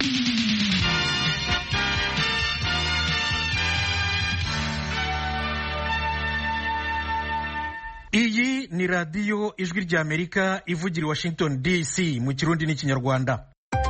Iyi ni radiyo ijwi ry'Amerika ivugira i Washington DC mu Kirundi n'Ikinyarwanda.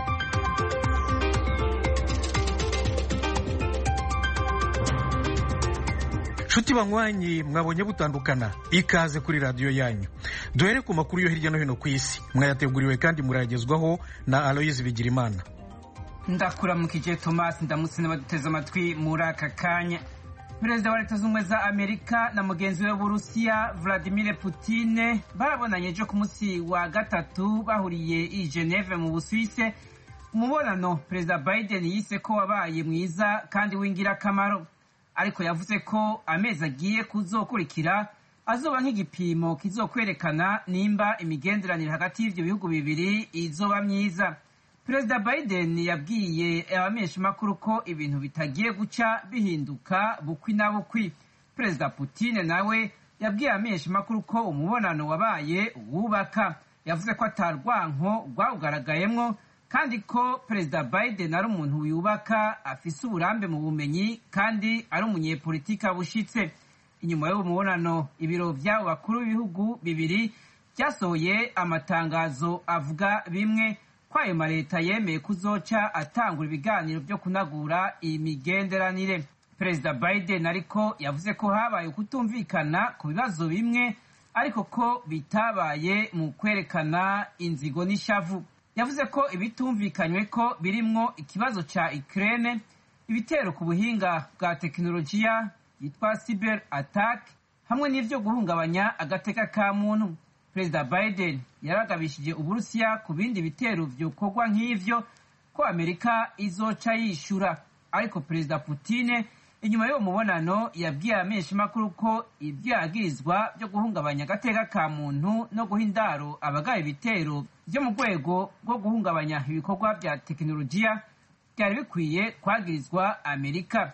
Nshuti banywanyi, mwabonye butandukana, ikaze kuri radiyo yanyu. Duhere ku makuru yo hirya no hino ku isi, mwayateguriwe kandi murayagezwaho na Aloyizi Bigirimana. Ndakuramukije Thomas, ndamutse n'abaduteze amatwi muri aka kanya. Perezida wa Leta Zunze Ubumwe za Amerika na mugenzi we w'Uburusiya Vladimir Putin barabonanye ejo ku munsi wa gatatu bahuriye i Geneve mu Busuwise. Umubonano Perezida Biden yise ko wabaye mwiza kandi w'ingirakamaro, ariko yavuze ko amezi agiye kuzokurikira azoba nk'igipimo kizokwerekana nimba imigenderanire hagati y'ivyo bihugu bibiri izoba myiza. Perezida Biden yabwiye abamenyeshamakuru ko ibintu bitagiye guca bihinduka bukwi na bukwi. Perezida Putin nawe yabwiye abamenyeshamakuru ko umubonano wabaye uwubaka. Yavuze ko atarwanko rwawugaragayemwo kandi ko Perezida Biden ari umuntu yubaka, afise uburambe mu bumenyi kandi ari umunyepolitiki abushitse. Inyuma y'uwo mubonano, ibiro vy'abo bakuru b'ibihugu bibiri vyasohoye amatangazo avuga bimwe ko ayo maleta yemeye kuzoca atangura ibiganiro vyo kunagura imigenderanire. Perezida Biden ariko yavuze ko habaye ukutumvikana ku bibazo bimwe, ariko ko bitabaye mu kwerekana inzigo n'ishavu. Yavuze ko ibitumvikanywe ko birimwo ikibazo ca Ukraine, ibitero ku buhinga bwa tekinolojiya yitwa cyber attack, hamwe n'ivyo guhungabanya agateka ka muntu. Perezida Biden yaragabishije Uburusiya ku bindi bitero vyokorwa nk'ivyo ko Amerika izoca yishura, ariko Perezida Putin inyuma y'uwo mubonano yabwiye abamenyeshamakuru ko ivyo yagirizwa vyo guhungabanya agateka ka muntu no guha indaro abagaba ibitero vyo mu rwego rwo guhungabanya ibikorwa vya tekinolojiya vyari bikwiye kwagirizwa Amerika.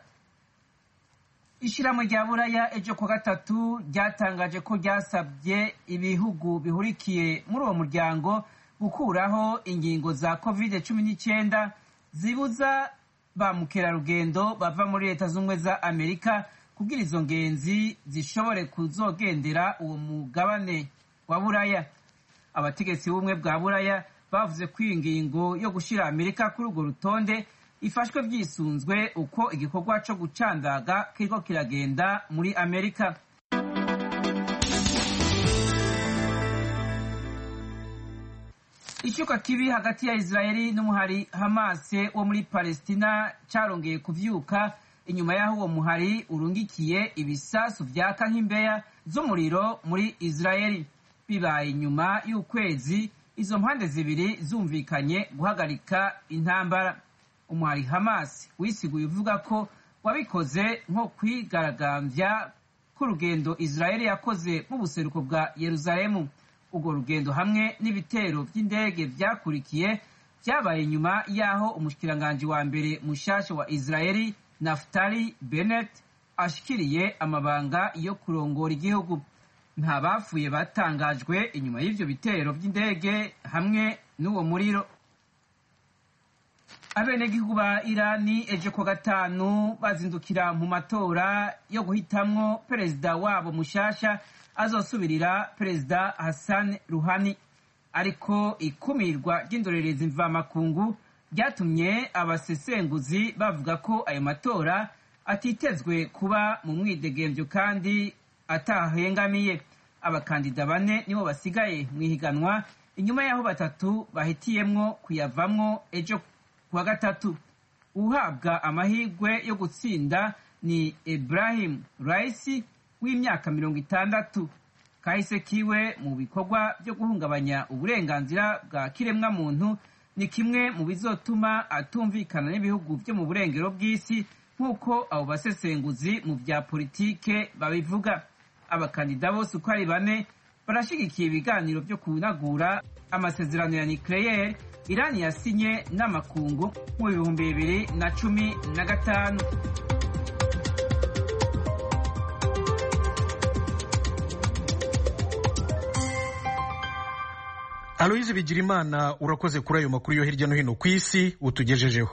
Ishirahamwe rya Buraya ejo ku gatatu ryatangaje ko ryasabye ibihugu bihurikiye muri uwo muryango gukuraho ingingo za COVID-19 zibuza ba mukerarugendo bava muri Leta Zunze Ubumwe za Amerika kugira izo ngenzi zishobore kuzogendera uwo mugabane wa Buraya. Abategetsi b'ubumwe bwa Buraya bavuze ko iyi ngingo yo gushira Amerika kuri urwo rutonde ifashwe vyisunzwe uko igikorwa co gucandaga kiriko kiragenda muri Amerika. Icuka kibi hagati ya Israeli n'umuhari Hamas wo muri Palestina carongeye kuvyuka inyuma y'aho uwo muhari urungikiye ibisasu vyaka nk'imbeya z'umuriro muri Israeli. Bibaye inyuma y'ukwezi izo mpande zibiri zumvikanye guhagarika intambara. Umuhari Hamas wisiguye uvuga ko wabikoze nko kwigaragambya k'urugendo Israeli yakoze mu buseruko bwa Yerusalemu. Urwo rugendo hamwe n'ibitero vy'indege vyakurikiye vyabaye nyuma y'aho umushikiranganji wa mbere mushasha wa Israeli Naftali Bennett ashikiriye amabanga yo kurongora igihugu. Nta bapfuye batangajwe inyuma y'ivyo bitero vy'indege hamwe n'uwo muriro. Abenegihugu ba Irani ejo ku gatanu bazindukira mu matora yo guhitamwo perezida wabo mushasha azosubirira Perezida Hassan Rouhani, ariko ikumirwa ry'indorerezi mvamakungu ryatumye abasesenguzi bavuga ko ayo matora atitezwe kuba mu mwidegemvyo kandi atahengamiye. Abakandida bane nibo basigaye mwihiganwa inyuma y'aho batatu bahitiyemwo kuyavamwo ejo kuwa gatatu. Uhabwa amahirwe yo gutsinda ni Ebrahim Raisi w'imyaka 60. Kahise kiwe mu bikorwa byo guhungabanya uburenganzira bwa kiremwa muntu ni kimwe mu bizotuma atumvikana n'ibihugu byo mu burengero bw'isi nk'uko abo basesenguzi mu vya politike babivuga. Abakandida bose uko ari bane barashigikiye ibiganiro byo kunagura amasezerano ya nucleaire Irani yasinye n'amakungu mu 2015. Aloyize Bigirimana, urakoze kuri ayo makuru yo hirya no hino ku isi utugejejeho.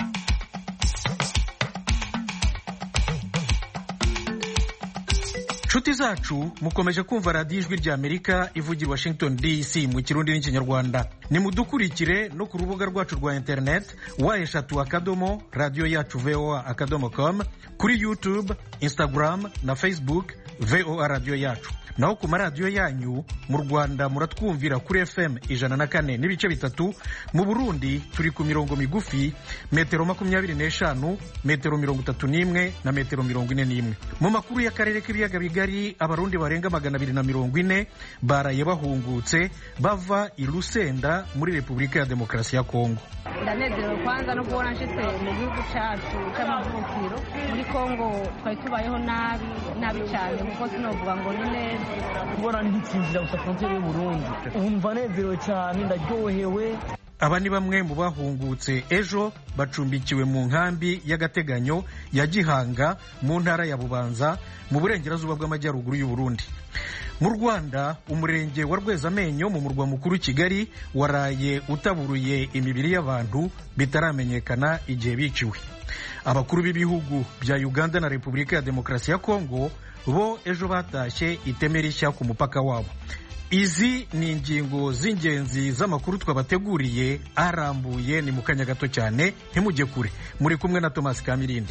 Nshuti zacu, mukomeje kumva radiyo ijwi rya Amerika ivugira Washington DC mu Kirundi n'Ikinyarwanda. Nimudukurikire no ku rubuga rwacu rwa internet wa3 radio yacu voa.com, kuri YouTube, Instagram na Facebook VOA radio yacu. Naho ku maradiyo yanyu mu Rwanda muratwumvira kuri FM 104.3, mu Burundi turi ku mirongo migufi metero 25, metero 31 na metero 41. Mu makuru y'akarere k'ibiyaga bigari, abarundi barenga 240 baraye bahungutse bava i Lusenda muri Repubulika ya Demokarasi ya Kongo. Ndanezerewe kwanza no kubona nshitse mu gihugu cyacu cy'amavukiro. Muri Kongo twari tubayeho nabi cyane, kuko sinovuga ngo ni neza. Kubona nditsinzira gusa frontiere y'u Burundi, umva nezerewe cyane, ndaryohewe. Aba ni bamwe mu bahungutse ejo bacumbikiwe mu nkambi y'agateganyo ya Gihanga mu ntara ya Bubanza mu burengerazuba bw'amajyaruguru y'u Burundi. Mu Rwanda, umurenge wa Rwezamenyo mu murwa mukuru Kigali waraye utaburuye imibiri y'abantu bitaramenyekana igihe biciwe. Abakuru b'ibihugu bya Uganda na Repubulika ya Demokarasi ya Kongo bo ejo batashye iteme rishya ku mupaka wabo. Izi ni ingingo z'ingenzi z'amakuru twabateguriye, arambuye ni mu kanya gato cyane, ntimujye kure. Muri kumwe na Thomas Kamirindi.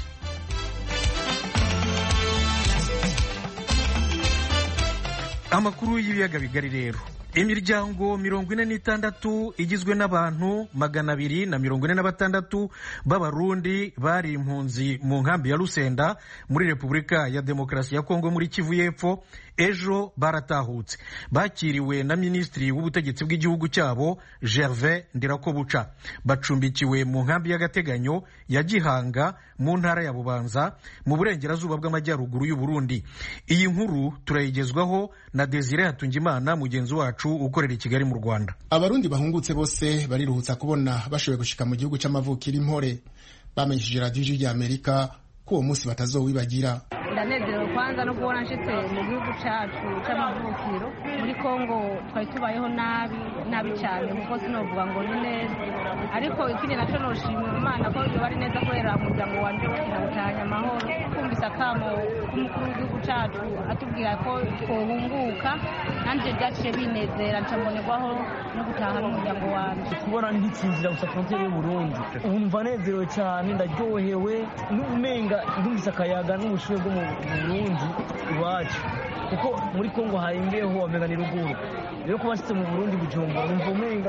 Amakuru y'ibiyaga bigari rero. Imiryango 46 igizwe n'abantu 246 b'abarundi bari impunzi mu nkambi ya Lusenda muri Repubulika ya Demokarasi ya Kongo muri Kivu y'Epfo ejo baratahutse. Bakiriwe na Minisitiri w'Ubutegetsi bw'igihugu cyabo Gervais Ndirakobuca. Bacumbikiwe mu nkambi y'agateganyo ya Gihanga mu ntara ya Bubanza mu burengerazuba bw'amajyaruguru y'u Burundi. Iyi nkuru turayigezwaho na Desire Hatungimana, mugenzi wacu ukorera i Kigali mu Rwanda. Abarundi bahungutse bose bariruhutsa kubona bashoboye gushika mu gihugu c'amavukiro Impore. Bamenyesheje radiyo ya Amerika ko uwo munsi batazowibagira. Ndanezerewe kwanza no kubona nshitse mu gihugu cyacu cy'amavukiro. Muri Kongo twari tubayeho nabi cyane, kuko sinovuga ngo ni neza. Ariko ikindi nacyo noshimira Imana ko iyo bari neza kubera umuryango wanje w'Ubutanya amahoro. Kumvisa kamo k'umukuru w'igihugu cyacu atubwira ko twohunguka, nanje byaciye binezera ncabonerwaho no gutaha n'umuryango wanje. Kubona nditsinzira gusa frontiere y'u Burundi, umva nezerewe cyane, ndaryohewe, n'umenga ndumvise akayaga n'ubushuhe bwo mu Burundi iwacu, kuko muri Kongo hari imbeho wamenga ni ruguru. Rero kuba nshitse mu Burundi Bujumbura numva umenga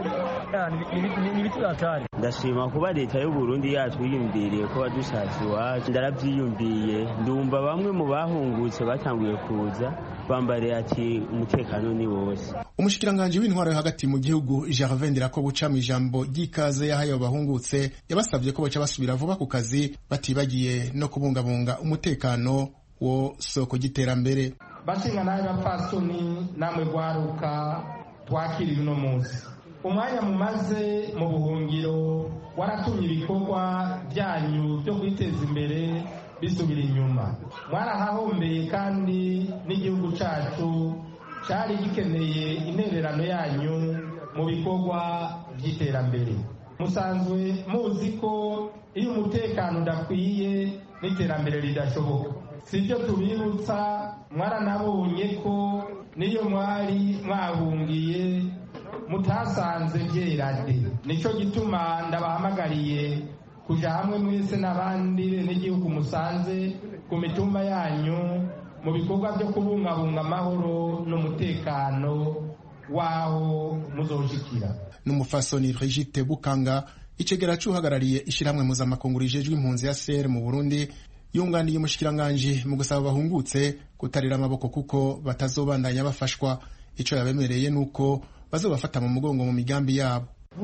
ni ibiti batari. Ndashima kuba leta y'u Burundi yatwiyumviriye ko badushatse iwacu, ndarabyiyumviye. Ndumva bamwe mu bahungutse batanguye kuza bambariye ati umutekano ni wose. Umushikiranganje w'intwaro yo hagati mu gihugu Gervais Ndirakobuca mu ijambo ry'ikaze yahaye abahungutse yabasabye ko baca basubira vuba ku kazi, batibagiye no kubungabunga umutekano wo soko giterambere. Bashinga nawe bapfasoni namwe gwaruka twakiriye uno munsi. Umwanya mumaze mu buhungiro waratumye ibikorwa byanyu byo kwiteza imbere bisubira inyuma. Mwarahahombeye kandi n'igihugu cyacu cyari gikeneye intererano yanyu mu bikorwa by'iterambere. Musanzwe muzi ko iyo umutekano udakwiye n'iterambere ridashoboka. Sibyo tubibutsa, mwaranabonye ko niyo mwari mwahungiye mutasanze byerade. Nico gituma ndabahamagariye kuja hamwe mwese n'abandi n'igihugu musanze ku mitumba yanyu mu bikorwa byo kubungabunga amahoro n'umutekano waho muzoshikira. N'umufasoni Brigitte Bukanga, icegera c'uhagarariye ishiramwe mpuzamakungu rijejwe impunzi ya CR mu Burundi, yunganiye umushikiranganje mu gusaba bahungutse kutarira amaboko kuko batazobandanya bafashwa. Ico yabemereye nuko bazobafata mu mugongo mu migambi yabo.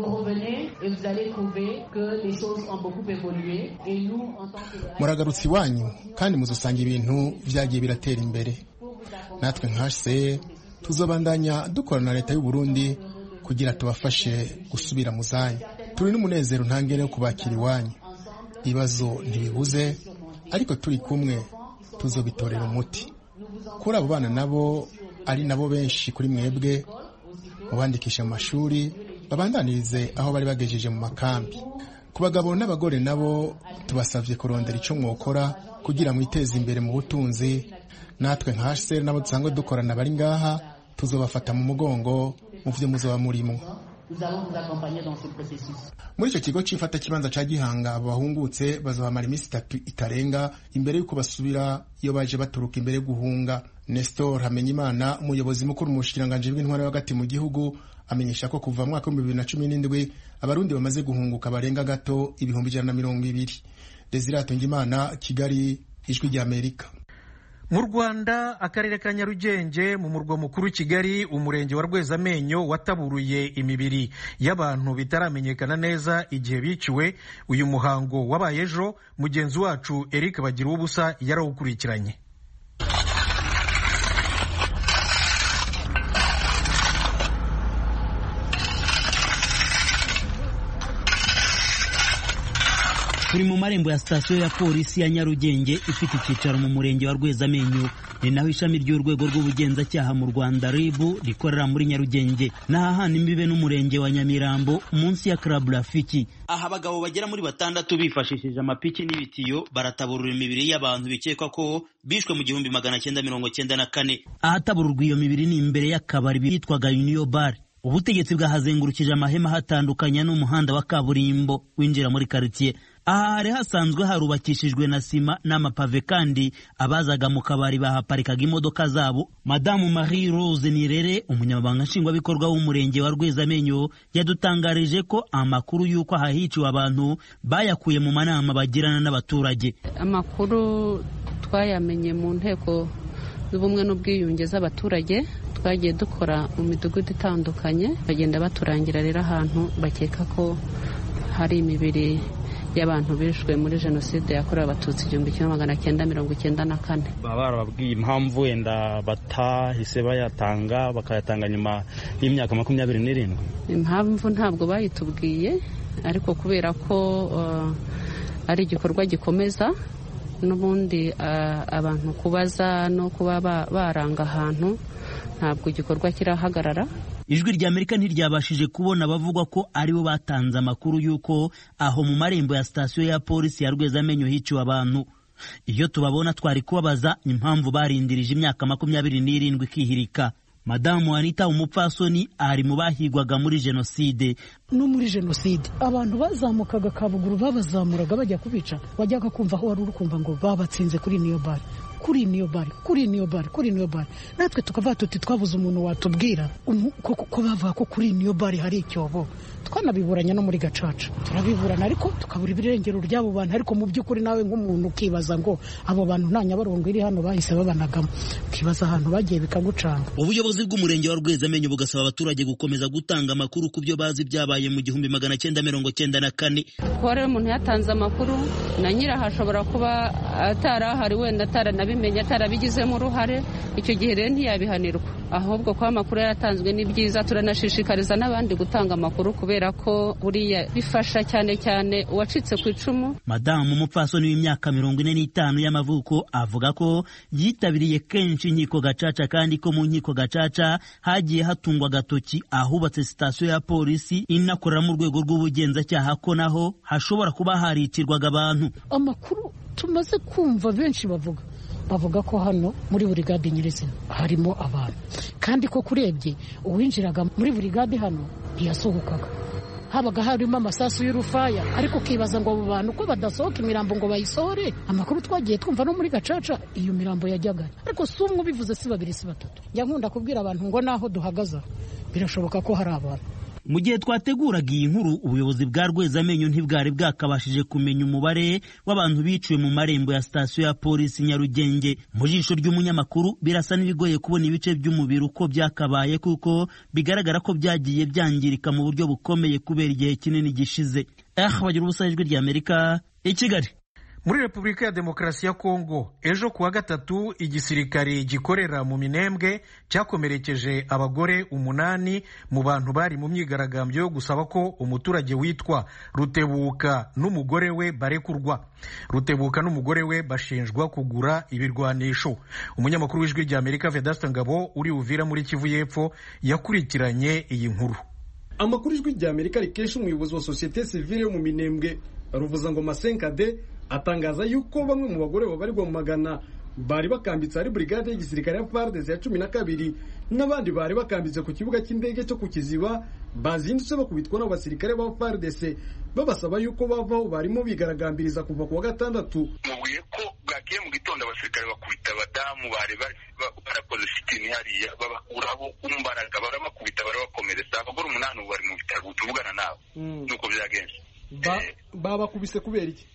Muragarutse iwanyu kandi muzosanga ibintu vyagiye biratera imbere. Natwe nkase tuzobandanya dukorana na leta y'u Burundi kugira tubafashe gusubira mu zanyu. Turi n'umunezero ntangere wo kubakira iwanyu. Ibibazo ntibibuze, ariko turi kumwe tuzobitorera umuti. Kuri abo bana nabo ari nabo benshi kuri mwebwe, mubandikishe mu mashuri babandanirize aho bari bagejeje mu makambi. Ku bagabo n'abagore nabo tubasavye kurondera ico mwokora kugira mwiteze imbere mu butunzi. Natwe nka HCR nabo dusanzwe dukorana bari ngaha tuzobafata mu mugongo mu vyo muzoba murimo. Muri icyo kigo c'ifata kibanza ca Gihanga abo bahungutse bazobamara iminsi 3 itarenga imbere yuko basubira iyo baje baturuka imbere guhunga. Nestor Hamenyimana umuyobozi mukuru mu bushikiranganje bw'intwaro hagati mu gihugu amenyesha ko kuva mu mwaka wa 2017 abarundi bamaze guhunguka barenga gato 120. Desire Ngimana, Kigali, Ijwi rya Amerika. Mu Rwanda akarere ka Nyarugenge mu murwa mukuru Kigali umurenge wa Rwezamenyo wataburuye imibiri y'abantu bitaramenyekana neza igihe biciwe. Uyu muhango wabaye ejo, mugenzi wacu Eric Bagira ubusa yarawukurikiranye. Turi mu marembo ya sitasiyo ya polisi ya Nyarugenge ifite icyicaro mu murenge wa Rwezamenyo. Ni naho ishami ry'urwego rw'ubugenzacyaha mu Rwanda RIB rikorera muri Nyarugenge. N'ahahana imbibe n'umurenge wa Nyamirambo munsi ya Club Rafiki. Aha abagabo bagera muri 6 bifashishije amapiki n'ibitiyo barataburura imibiri y'abantu bikekwa ko bishwe mu 1994. Ahatabururwa iyo mibiri ni imbere y'akabari bitwaga Union Bar. Ubutegetsi bwahazengurukije amahema hatandukanye n'umuhanda wa kaburimbo winjira muri quartier. Aha hari hasanzwe harubakishijwe na sima n'amapave kandi abazaga mu kabari bahaparikaga imodoka zabo. Madamu Marie Rose Nirere umunyamabanga nshingwabikorwa w'umurenge wa Rwezamenyo yadutangarije ko amakuru y'uko ahahiciwe abantu bayakuye mu manama bagirana n'abaturage. Amakuru twayamenye mu nteko z'ubumwe n'ubwiyunge z'abaturage twagiye dukora mu midugudu itandukanye bagenda baturangira rero ahantu bakeka ko hari imibiri y'abantu bishwe muri jenoside yakorewe abatutsi 1994. Baba barababwiye impamvu wenda batahise bayatanga bakayatanga nyuma y'imyaka 27. Impamvu ntabwo bayitubwiye ariko kubera ko ari igikorwa gikomeza n'ubundi abantu kubaza no kuba baranga ahantu ntabwo igikorwa kirahagarara. Ijwi rya Amerika ntiryabashije kubona bavugwa ko aribo batanze amakuru y'uko aho mu marembo ya sitasiyo ya polisi ya Rwezamenyo hiciwe abantu. Iyo tubabona twari kubabaza impamvu barindirije imyaka 27 ikihirika. Madamu Anita umupfasoni ari mu bahigwaga muri jenoside. No muri jenoside abantu bazamukaga Kabuguru babazamuraga bajya kubica, wajyaga kumva aho wari urukumva ngo babatsinze kuri Niyo Bar. Kuri Niyo Bar natwe tukava tuti twabuze umuntu watubwira ko bavuga ko kuri Niyo Bar hari icyobo. Twanabiburanya no muri Gacaca turabiburana ariko tukabura ibirengero ry'abo bantu, ariko mu by'ukuri nawe nk'umuntu ukibaza ngo abo bantu nta Nyabarongo iri hano bahise babanagamo, ukibaza ahantu bagiye bikagucanga. Ubuyobozi bw'umurenge wa Rwezamenyo bugasaba abaturage gukomeza gutanga amakuru ku byo bazi byabaye mu 1994. Kuba rero umuntu yatanze amakuru na nyiraho ashobora kuba atarahari wenda ataranabimenye atarabigizemo uruhare, icyo gihe rero ntiyabihanirwa, ahubwo kuba amakuru yaratanzwe ni byiza. Turanashishikariza n'abandi gutanga amakuru kubera ko buriya bifasha cyane cyane uwacitse ku icumu. Madamu umupfasoni w'imyaka 45 y'amavuko avuga ko yitabiriye kenshi inkiko Gacaca kandi ko mu nkiko Gacaca hagiye hatungwa gatoki ahubatse sitasiyo ya polisi inakorera mu rwego rw'ubugenzacyaha ko naho hashobora kuba haricirwaga abantu. Amakuru tumaze kumva benshi bavuga ko hano muri burigade nyirizina harimo abantu, kandi ko kurebye uwinjiraga muri burigade hano ntiyasohokaga, habaga harimo amasasu y'urufaya, ariko ukibaza ngo abo bantu ko badasohoka imirambo ngo bayisohore. Amakuru twagiye twumva no muri Gacaca iyo mirambo yajyaga, ariko si umwe ubivuze, si babiri si batatu. Njya nkunda kubwira abantu ngo naho duhagaze birashoboka ko hari abantu. Mu gihe twateguraga iyi nkuru ubuyobozi bwa Rwezamenyo ntibwari bwakabashije kumenya umubare w'abantu biciwe mu marembo ya sitasiyo ya polisi Nyarugenge. Mu jisho ry'umunyamakuru birasa n'ibigoye kubona ibice by'umubiri uko byakabaye kuko bigaragara ko byagiye byangirika mu buryo bukomeye kubera igihe kinini gishize. Bagira ubusa, Ijwi rya Amerika, i Kigali. muri Repubulika ya Demokarasi ya Kongo ejo kuwa gatatu igisirikare gikorera mu Minembwe cyakomerekeje abagore 8 mu bantu bari mu myigaragambyo yo gusaba ko umuturage witwa Rutebuka n'umugore we barekurwa. Rutebuka n'umugore we bashinjwa kugura ibirwanisho. Umunyamakuru w'Ijwi rya Amerika Vedaste Ngabo uri Uvira muri Kivu y'Epfo yakurikiranye iyi nkuru. Amakuru Ijwi rya Amerika rikesha umuyobozi wa societe civile yo mu Minembwe ruvuza ngo Masenkade atangaza yuko bamwe mu bagore babarirwa mu magana bari bakambitse ari brigade y'igisirikare ya FARDC ya 12 n'abandi bari bakambitse ku kibuga cy'indege cyo ku Kiziba bazindutse bakubitwa n'abasirikare ba FARDC babasaba yuko bavaho barimo bigaragambiriza kuva kuwa gatandatu. Mubuye ko bwagiye mu gitondo abasirikare bakubita abadamu bari barakoze sitini hariya babakuraho umbaraga barabakubita barabakomeretsa abagore 8 bari mu bitaro tuvugana nabo nuko byagenze. Babakubise kubera iki?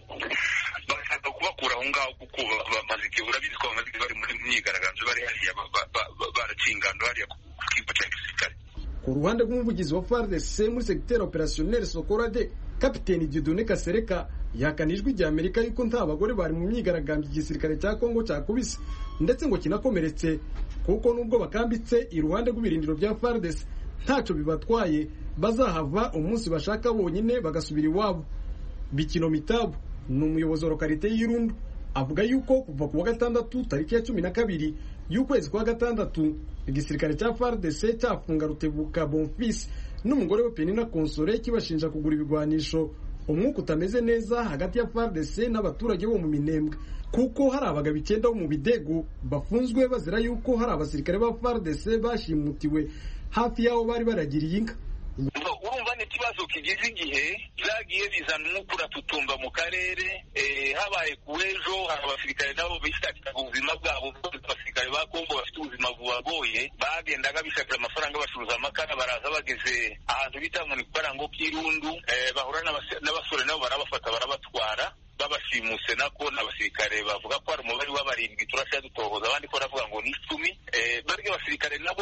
Bashaka kubakura aho ngaho kuko bamaze igihe urabizi ko bamaze bari muri myigaragambyo bari hariya baracingando hariya ku kigo cya gisirikare. Ku ruhande rw'umuvugizi wa FARDC muri secteur opérationnel Sokorade Kapiteni Dieudonné Kasereka yakanijwe rya Amerika yuko nta bagore bari mu myigaragambyo igisirikare cya Kongo cyakubise ndetse ngo kinakomeretse kuko nubwo bakambitse iruhande rw'ibirindiro bya FARDC ntacyo bibatwaye bazahava umunsi bashaka bonyine bagasubira iwabo. Bikino Mitabu ni umuyobozi wa lokalite y'Irundu avuga yuko kuva kuwa gatandatu tariki ya 12 y'ukwezi kwa gatandatu igisirikare cya FARDC cyafunga Rutebuka Bonfils n'umugore we Penina Console kibashinja kugura ibigwanisho. Umwuka utameze neza hagati ya FARDC n'abaturage bo mu Minembwe kuko hari abagabo 9 bo mu Bidego bafunzwe bazira yuko hari abasirikare ba FARDC bashimutiwe hafi yaho bari baragiriye inka. Urumva ni kibazo kigize igihe zagiye bizana umukura tutumba mu karere habaye kuwejo hari abasirikare nabo bishakira ubuzima bwabo. Abasirikare ba Kongo bafite ubuzima bubagoye bagendaga bishakira amafaranga bacuruza amakara baraza bageze ahantu bita mu Karango k'Irundu bahura n'abasore nabo barabafata barabatwara babashimuse nako n'abasirikare bavuga ko ari umubare w'abarindwi turashaka dutohoza abandi ko baravuga ngo ni 10 barya abasirikare nabo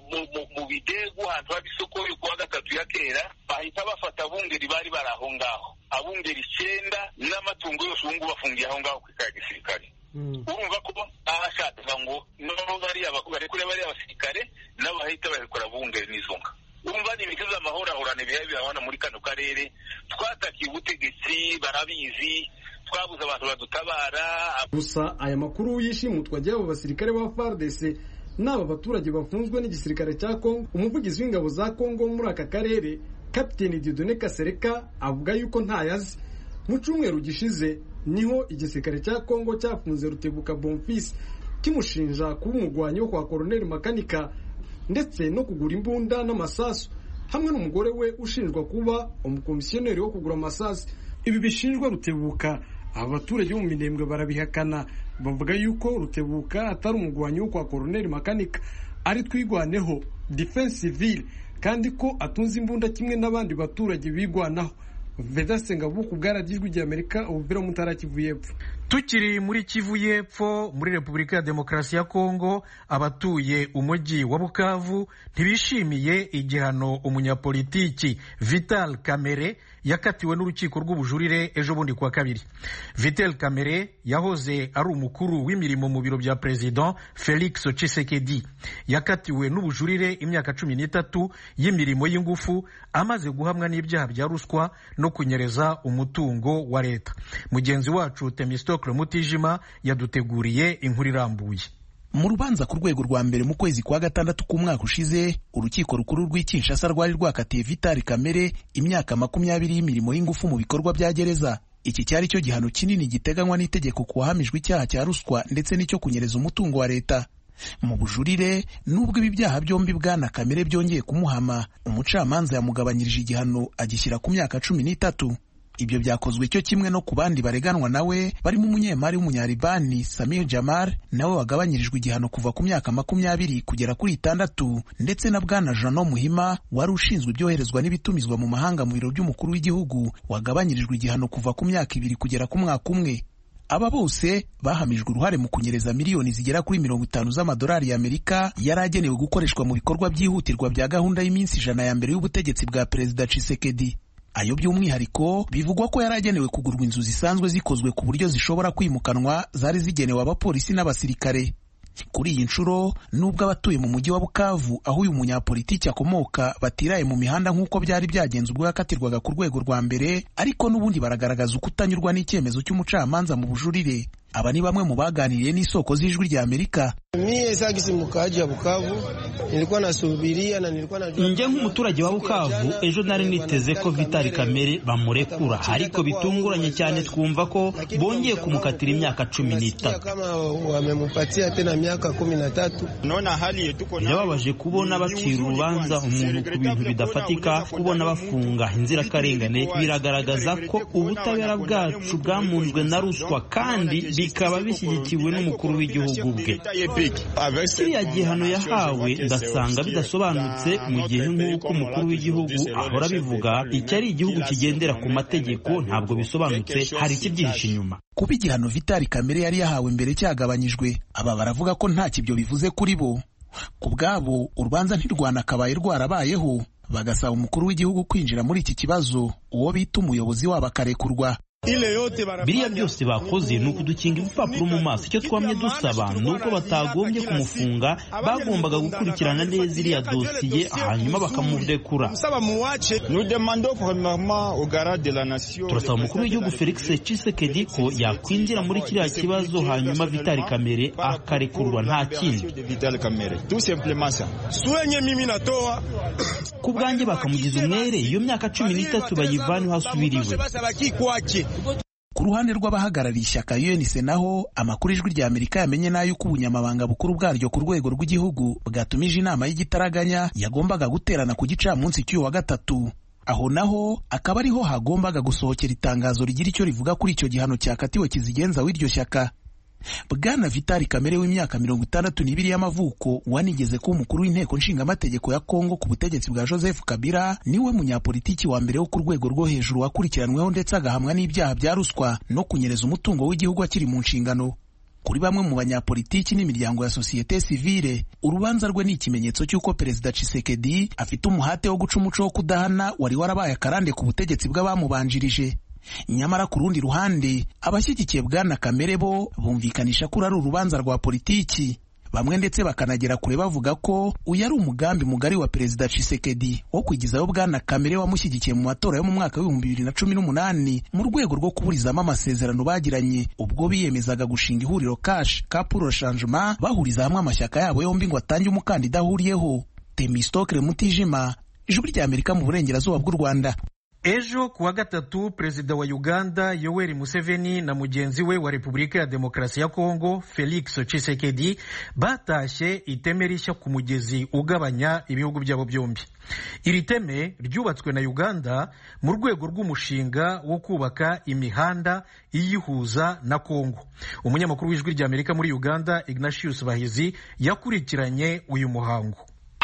mu Bidego ahantu hari isoko yo kuwa gatatu ya kera bahita bafata abungeri bari baraho ngaho abungeri 9 n'amatungo yose ubu bafungiye aho ngaho ku gisirikare. Urumva ko ashaka ngo no bari abakugare kuri bari abasirikare nabo bahita bahekora abungeri n'izonga. Urumva ni ibikiza amahoro ahorana ibihe bibana muri kano karere twatakiye ubutegetsi barabizi twabuze abantu badutabara. Gusa aya makuru yishimutwa ry'abo basirikare ba FARDC n'aba baturage bafunzwe n'igisirikare cya Kongo. Umuvugizi w'ingabo za Kongo muri aka karere Kapiteni Dieudonné Kasereka avuga yuko ntayazi. Mu cyumweru gishize niho igisirikare cya Kongo cyafunze Rutebuka Bonfils kimushinja kuba umugwanyi wo kwa Colonel Makanika ndetse no kugura imbunda n'amasasu hamwe n'umugore we ushinjwa kuba umukomisiyoneri wo kugura amasasu. Ibi bishinjwa Rutebuka abaturage bo mu Minembwe barabihakana bavuga yuko Rutebuka atari umugwanyi wo kwa Colonel Makanika ari twigwaneho defense civile kandi ko atunze imbunda kimwe n'abandi baturage bigwanaho. Vedaste Ngabo ku bwaragijwe rya Amerika Uvira mu ntara Kivu y'Epfo. Tukiri muri Kivu y'Epfo muri Repubulika ya Demokarasi ya Kongo abatuye umujyi wa Bukavu ntibishimiye igihano umunyapolitiki Vital Kamerhe yakatiwe n'urukiko rw'ubujurire ejo bundi kwa kabiri. Vital Kamerhe yahoze ari umukuru w'imirimo mu biro bya President Felix Tshisekedi yakatiwe n'ubujurire imyaka 13 y'imirimo y'ingufu amaze guhamwa n'ibyaha bya ruswa no kunyereza umutungo wa leta. Mugenzi wacu Temistokle Mutijima yaduteguriye inkuru irambuye. Mu rubanza ku rwego rwa mbere mu kwezi kwa gatandatu k'umwaka ushize urukiko rukuru rw'Kinshasa rwari rwakatiye Vital Kamerhe imyaka 20 y'imirimo y'ingufu mu bikorwa bya gereza. Iki cyari cyo gihano kinini giteganywa n'itegeko kuwahamijwe icyaha cya ruswa ndetse n'icyo kunyereza umutungo wa leta. Mu bujurire nubwo ibi byaha byombi bwana Kamerhe byongeye kumuhama umucamanza yamugabanyirije igihano agishyira ku myaka 13. Ibyo byakozwe cyo kimwe no ku bandi bareganwa nawe barimo umunyemari w'umunyaribani Samir Jamar nawe wagabanyirijwe igihano kuva ku myaka 20 kugera kuri 6 ndetse na bwana Jean Muhima wari ushinzwe ibyoherezwa n'ibitumizwa mu mahanga mu biro by'umukuru w'igihugu wagabanyirijwe igihano kuva ku myaka 2 kugera ku mwaka 1. Aba bose bahamijwe uruhare mu kunyereza miliyoni zigera kuri 50 z'amadolari y'Amerika yari agenewe gukoreshwa mu bikorwa byihutirwa bya gahunda y'iminsi 100 ya mbere y'ubutegetsi bwa Perezida Tshisekedi. ayo by'umwihariko bivugwa ko yari agenewe kugurwa inzu zisanzwe zikozwe ku buryo zishobora kwimukanwa zari zigenewe abapolisi n'abasirikare. Kuri iyi nshuro nubwo abatuye mu mujyi wa Bukavu aho uyu munyapolitiki akomoka batiraye mu mihanda nk'uko byari byagenze ubwo yakatirwaga ku rwego rwa mbere, ariko n'ubundi baragaragaza ukutanyurwa n'icyemezo cy'umucamanza mu bujurire. Aba ni bamwe mu baganiriye n'isoko z'Ijwi rya Amerika. Mie sasa mkaaji wa Bukavu nilikuwa nasubiria na nilikuwa najua nje nk'umuturage wa Bukavu ejo nari niteze ko Vital Kamerhe bamurekura, ariko bitunguranye cyane twumva ko bongeye kumukatira imyaka 13 kama wamemupatia tena miaka 13. Nona hali yetuko nababaje kubona bacira urubanza umuntu ku bintu bidafatika, kubona bafunga inzirakarengane biragaragaza ko ubutabera bwacu bwamunzwe na ruswa kandi bikaba bishyigikiwe n'umukuru w'igihugu bwe. Kiriya gihano yahawe ndasanga bidasobanutse mu gihe nk'uko umukuru w'igihugu ahora bivuga icyo ari igihugu kigendera ku mategeko ntabwo bisobanutse, hari ikibyihishe inyuma. Kuba igihano Vital Kamerhe yari yahawe mbere cyagabanyijwe, aba baravuga ko nta kibyo bivuze kuri bo. Ku bwabo urubanza ntirwanakabaye rwarabayeho, bagasaba umukuru w'igihugu kwinjira muri iki kibazo, uwo bita umuyobozi wabo akarekurwa. Biriya byose bakoze ni ukudukinga ibipapuro mu maso. Icyo twamye dusaba ni uko batagombye kumufunga, bagombaga gukurikirana neza iriya dosiye hanyuma bakamurekura. Turasaba umukuru w'igihugu Felix Tshisekedi ko yakwinjira muri kiriya kibazo hanyuma Vital Kamerhe akarekurwa, nta kindi. Ku bwanjye bakamugiza umwere, iyo myaka 13 bayivane hasubiriwe. Ku ruhande rw'abahagarariye ishyaka UNC naho amakuru Ijwi rya Amerika yamenye nayo ko ubunyamabanga bukuru bwaryo ku rwego rw'igihugu bwatumije inama y'igitaraganya yagombaga guterana ku gicamunsi cy'uyu wa gatatu. Aho naho akaba ariho hagombaga gusohokera itangazo rigira icyo rivuga kuri icyo gihano cyakatiwe kizigenza w'iryo shyaka. Bwana Vital Kamerhe w'imyaka 62 y'amavuko wanigeze kuba umukuru w'inteko nshingamategeko ya Kongo ku butegetsi bwa Joseph Kabila, niwe munyapolitiki wa mbere wo ku rwego rwo hejuru wakurikiranweho ndetse agahamwa n'ibyaha bya ruswa no kunyereza umutungo w'igihugu akiri mu nshingano. Kuri bamwe mu banyapolitiki n'imiryango ya societe civile, urubanza rwe ni ikimenyetso cy'uko Perezida Tshisekedi afite umuhate wo guca umuco wo kudahana wari warabaye akarande ku butegetsi bw'abamubanjirije. Nyamara ku rundi ruhande abashyigikiye Bwana Kamerhe bo bumvikanisha ko ari urubanza rwa politiki. Bamwe ndetse bakanagera kure bavuga ko uyu ari umugambi mugari wa Perezida Tshisekedi wo kwigizayo Bwana Kamerhe wamushyigikiye mu matora yo mu mwaka wa 2018 mu rwego rwo kuburizamo amasezerano bagiranye ubwo biyemezaga gushinga ihuriro Cash pour le Changement, bahuriza hamwe amashyaka yabo yombi ngo atange umukandida ahuriyeho. Temistokle Mutijima, Ijwi rya Amerika mu burengerazuba bw'u Rwanda. Ejo kuwa gatatu Perezida wa Uganda Yoweri Museveni na mugenzi we wa Repubulika ya Demokarasi ya Kongo Felix Tshisekedi batashye iteme rishya ku mugezi ugabanya ibihugu byabo byombi. Iri teme ryubatswe na Uganda mu rwego rw'umushinga wo kubaka imihanda iyihuza na Kongo. Umunyamakuru w'Ijwi rya Amerika muri Uganda Ignatius Bahizi yakurikiranye uyu muhango.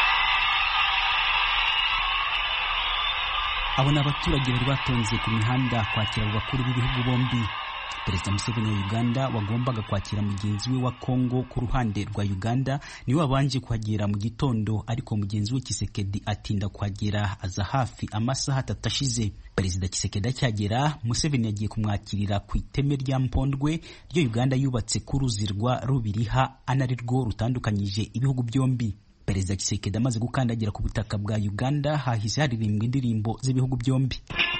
Abo ni abaturage bari batonze ku mihanda kwakira abakuru b'ibihugu bombi. Perezida Museveni wa Uganda wagombaga kwakira mugenzi we wa Kongo ku ruhande rwa Uganda niwe wabanje kuhagera mu gitondo, ariko mugenzi we Tshisekedi atinda kuhagera aza hafi amasaha 3 ashize. Perezida Tshisekedi acyagera, Museveni yagiye kumwakirira ku iteme rya Mpondwe ryo Uganda yubatse ku ruzi rwa Rubiriha, anarirwo rutandukanyije ibihugu byombi. Perezida Tshisekedi amaze gukandagira ku butaka bwa Uganda hahise haririmbwa indirimbo z'ibihugu byombi.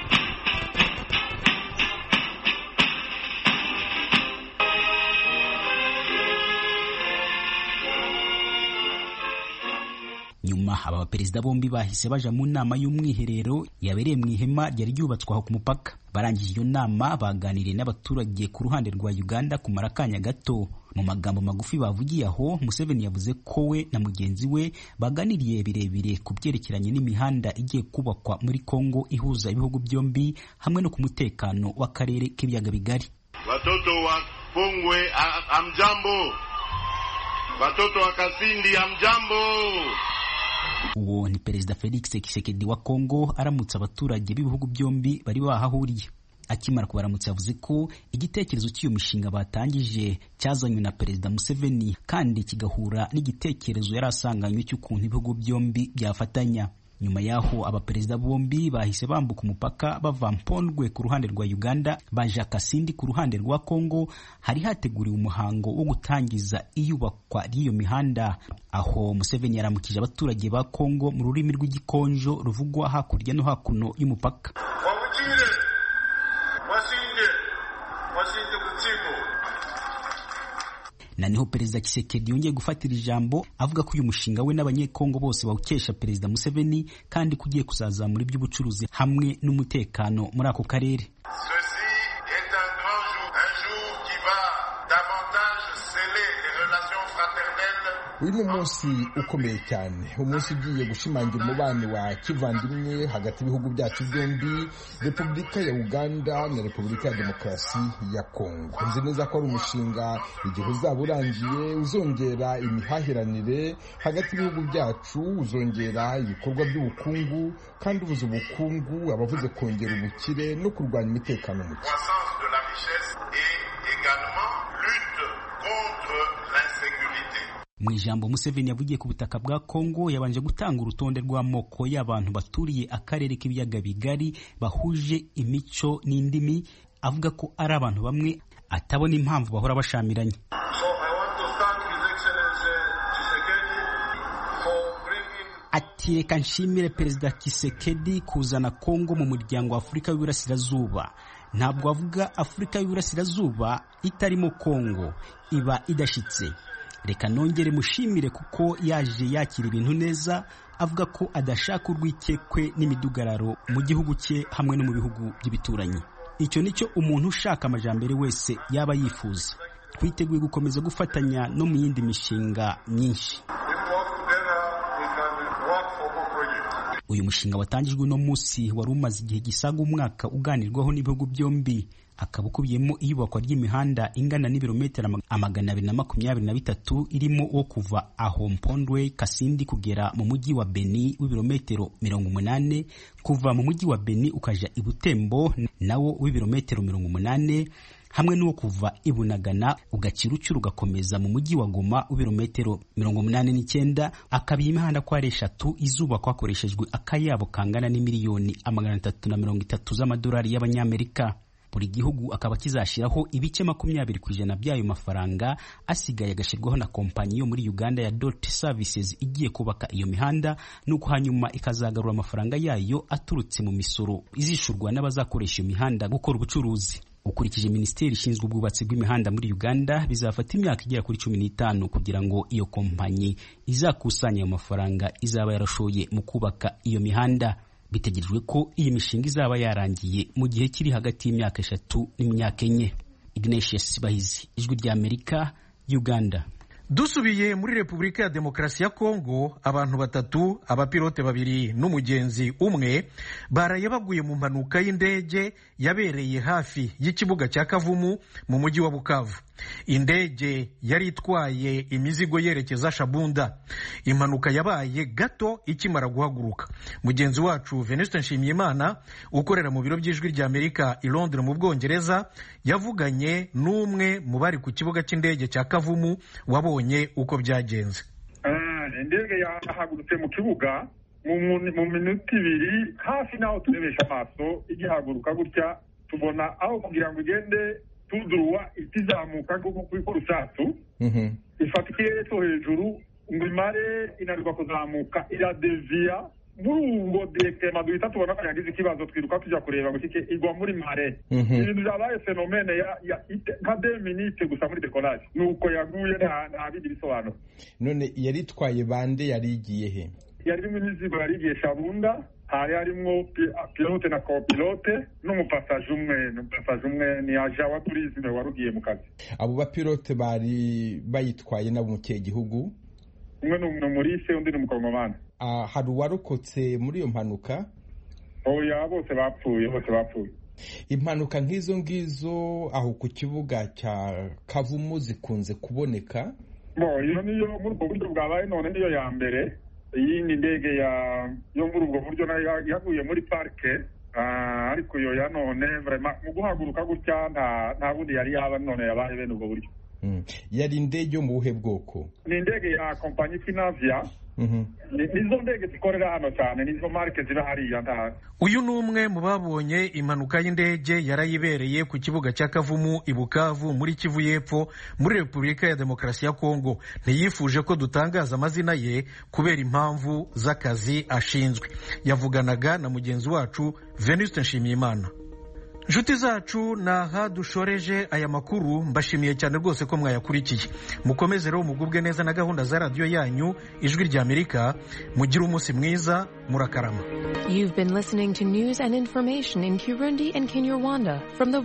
Nyuma aba baperezida bombi bahise baja mu nama y'umwiherero yabereye mu ihema ryari ryubatswe aho ku mupaka. Barangije iyo nama baganiriye n'abaturage ku ruhande rwa Uganda kumara akanya gato. Mu magambo magufi bavugiye aho, Museveni yavuze ko we na mugenzi we baganiriye birebire ku byerekeranye n'imihanda igiye kubakwa muri Kongo ihuza ibihugu byombi hamwe no ku mutekano w'akarere k'ibiyaga bigari. Watoto wa Kongwe amjambo, watoto wa Kasindi amjambo. Uwo ni Perezida Felix Tshisekedi wa Kongo aramutse abaturage b'ibihugu byombi bari bahahuriye. Akimara kubaramutse yavuze ko igitekerezo cy'iyo mishinga batangije cyazanywe na Perezida Museveni kandi kigahura n'igitekerezo yari asanganywe cy'ukuntu ibihugu byombi byafatanya. nyuma yaho abaperezida bombi bahise bambuka umupaka bava Mpondwe ku ruhande rwa Uganda baja Kasindi ku ruhande rwa Kongo. Hari hateguriwe umuhango wo gutangiza iyubakwa ry'iyo mihanda, aho Museveni yaramukije abaturage ba Kongo mu rurimi rw'igikonjo ruvugwa hakurya no hakuno y'umupaka. Na niho Perezida Tshisekedi yongeye gufatira ijambo avuga ko uyu mushinga we n'abanyekongo bose bawukesha Perezida Museveni kandi kugiye kuzazamura iby'ubucuruzi hamwe n'umutekano muri ako karere. uyu ni umunsi ukomeye cyane, umunsi ugiye gushimangira umubano wa kivandimwe hagati y'ibihugu byacu byombi, Repubulika ya Uganda na Repubulika ya Demokarasi ya Kongo. Nzi neza ko ari umushinga igihe uzaba urangiye uzongera imihahiranire hagati y'ibihugu byacu, uzongera ibikorwa by'ubukungu, kandi ubuze ubukungu abavuze kongera ubukire no kurwanya umutekano muke. Mu ijambo Museveni yavugiye ku butaka bwa Kongo yabanje gutanga urutonde rw'amoko y'abantu baturiye akarere k'ibiyaga bigari bahuje imico n'indimi, avuga ko ari abantu bamwe atabona impamvu bahora bashamiranye. Ati reka nshimire Perezida Tshisekedi kuzana Kongo mu muryango wa Afurika y'Uburasirazuba. Ntabwo avuga Afurika y'Uburasirazuba itarimo Kongo iba idashitse. Reka nongere mushimire kuko yaje yakira ibintu neza, avuga ko adashaka urwikekwe n'imidugararo mu gihugu cye hamwe no mu bihugu by'ibituranyi. Icyo nicyo umuntu ushaka amajambere wese yaba yifuza. Twiteguye gukomeza gufatanya no mu yindi mishinga myinshi. Uyu mushinga watangijwe uno munsi wari umaze igihe gisaga umwaka uganirwaho n'ibihugu byombi, akaba ukubiyemo iyubakwa ry'imihanda ingana n'ibirometero 223 irimo wo kuva aho Mpondwe Kasindi kugera mu mujyi wa Beni w'ibirometero 80, kuva mu mujyi wa Beni ukaja i Butembo nawo w'ibirometero 80, hamwe n'uwo kuva i Bunagana ugacirucuru ugakomeza mu mujyi wa Goma w'ibirometero 89. Akaba imihanda ko ari 3 izubakwa hakoreshejwe akayabo kangana n'imiliyoni 330 z'amadolari y'abanyamerika. Buri gihugu akaba kizashiraho ibice 20% by'ayo mafaranga, asigaye agashirwaho na kompanyi yo muri Uganda ya Dot Services igiye kubaka iyo mihanda, nuko hanyuma ikazagarura amafaranga yayo aturutse mu misoro izishurwa n'abazakoresha iyo mihanda gukora ubucuruzi. Ukurikije Minisiteri ishinzwe ubwubatsi bw'imihanda muri Uganda, bizafata imyaka igera kuri 15 kugira ngo iyo kompanyi izakusanya ayo mafaranga izaba yarashoye mu kubaka iyo mihanda. Bitegerejwe ko iyi mishinga izaba yarangiye mu gihe kiri hagati y'imyaka 3 n'imyaka 4. Ignatius Bahizi, Ijwi rya Amerika, Uganda. Dusubiye muri Repubulika ya Demokarasi ya Kongo, abantu 3, abapilote 2 n'umugenzi umwe baraye baguye mu mpanuka y'indege yabereye hafi y'ikibuga cya Kavumu mu mujyi wa Bukavu. Indege yari itwaye imizigo yerekeza Shabunda. Impanuka yabaye gato ikimara guhaguruka. Mugenzi wacu Venuste Nshimiyimana ukorera mu biro by'Ijwi rya Amerika i Londres mu Bwongereza yavuganye n'umwe mu bari ku kibuga cy'indege cya Kavumu wabonye uko byagenze. Indege yahagurutse mu kibuga mu minota 2 hafi naho turebesha amaso, igihaguruka gutya tubona aho kugira ngo igende tuduruwa itizamuka kuko kuri rusatu ifata ikirere cyo hejuru ngo imare inarwa kuzamuka iradeviya muri ubwo directement duhita tubona ko yagize ikibazo, twiruka tujya kureba ngo kike igwa muri mare. Ibintu byabaye fenomene ya nka 2 minutes gusa muri decollage, nuko yaguye nta bindi bisobanuro. None yari twaye bande yari igiye he? Yari mu mizigo yari igiye Shabunda, hari harimo pilote na copilote n'umupasaje umwe ni aja wa tourisme warugiye mu kazi. Abo bapilote bari bayitwaye nabo mu kihe gihugu? Umwe ni Murise, undi ni Mukongomani. Hari uwarokotse muri iyo mpanuka? Oya, bose bapfuye. Impanuka nk'izo ngizo aho ku kibuga cya Kavumu zikunze kuboneka? Iyo niyo muri ubwo buryo bwabaye, none niyo ya mbere. Iyi ni indege yo muri ubwo buryo yaguye muri parke, ariko yo ya none vraiment mu guhaguruka gutya nta bundi yari yaba, none yabaye bene ubwo buryo. Yari indege yo mu buhe bwoko? Ni indege ya kompanyi Finavia nizo ndege zikorera hano cyane, nizo marke ziba hariya nta. Uyu ni umwe mu babonye impanuka y'indege yarayibereye ku kibuga cya Kavumu i Bukavu muri Kivu y'Epfo muri Repubulika ya Demokarasi ya Kongo. Ntiyifuje ko dutangaza amazina ye kubera impamvu z'akazi ashinzwe. Yavuganaga na mugenzi wacu Venuste Nshimiyimana. Nshuti zacu, naha dushoreje aya makuru. Mbashimiye cyane rwose ko mwayakurikiye. Mukomeze rero mugubwe neza na gahunda za radio yanyu Ijwi rya Amerika. Mugire umunsi mwiza, murakarama. You've been listening to news and information in Kirundi and Kinyarwanda from the